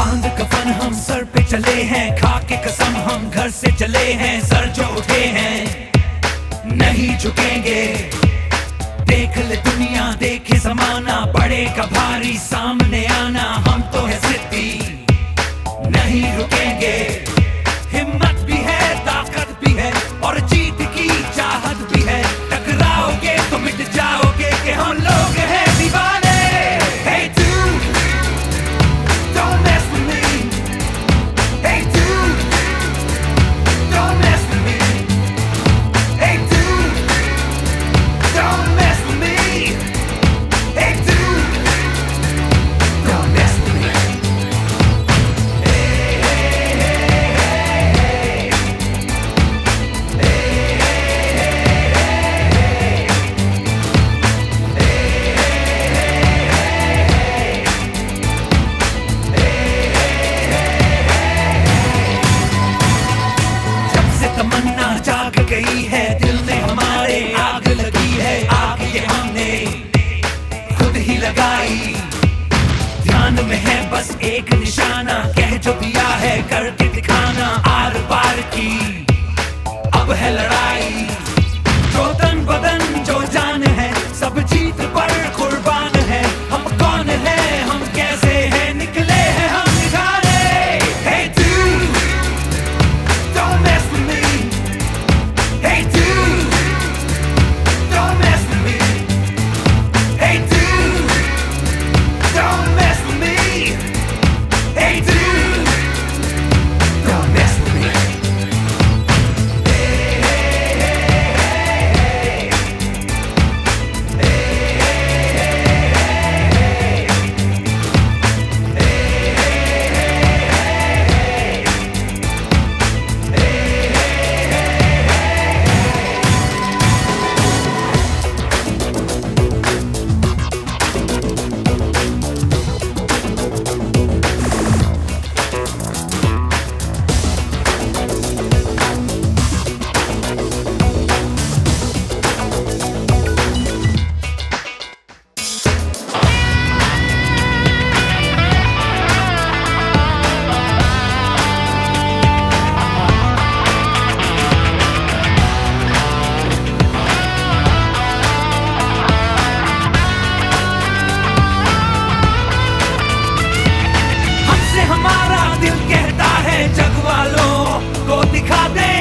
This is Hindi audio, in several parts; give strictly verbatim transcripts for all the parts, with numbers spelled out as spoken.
बांध कफन हम सर पे चले हैं, खा के कसम हम घर से चले हैं। सर जो उठे हैं नहीं झुकेंगे, देख ले दुनिया देखे जमाना, पड़ेगा भारी सामने आना। हम तो है जिद्दी नहीं रुकेंगे, हिम्मत भी है ताकत भी है और जीत की चाहत भी है। टकराओगे तो मिट जाओगे कि हम लोग हैं दीवाने। Hey dude, don't mess with me. Hey dude, don't mess with me. Hey dude, don't mess with me. Hey dude, don't mess with me. Hey, hey, hey, hey, hey, तमन्ना जाग गई है दिल में हमारे, आग लगी है आग ये हमने खुद ही लगाई। ध्यान में है बस एक निशाना, कह जो दिया है करके दिखाना। आर पार की अब है लड़ाई, जो तन बदन जो जान है सब जीत पर कुर्बान है। हम कौन है हम कैसे हैं निकले हैं हम निखारे। Hey dude, don't mess with me. Hey dude, don't mess with me. Hey dude, don't mess with me. Hey dude, don't mess with me. Hey, hey, hey, hey, hey, दिखा दे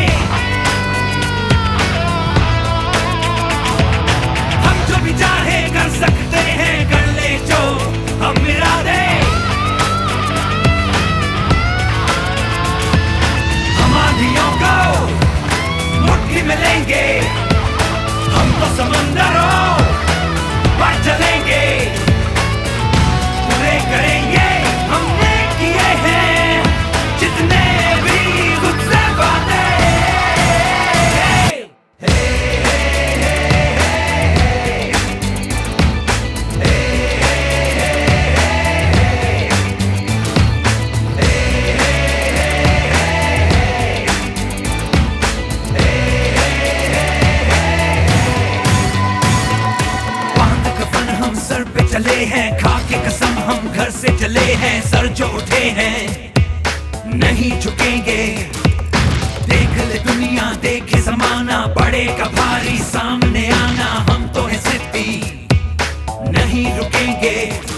हम जो भी चाहे कर सकते हैं, कर ले जो हम मिला दे। हम आंधियों को मुट्ठी में लेंगे, हम तो समंदरों पर चलेंगे। पूरे करेंगे हमने किए हैं जितने भी चले हैं, खा के कसम हम घर से चले हैं। सर जो उठे हैं नहीं झुकेंगे, देख ले दुनिया देखे जमाना, पड़ेगा भारी सामने आना। हम तो है जिद्दी नहीं रुकेंगे।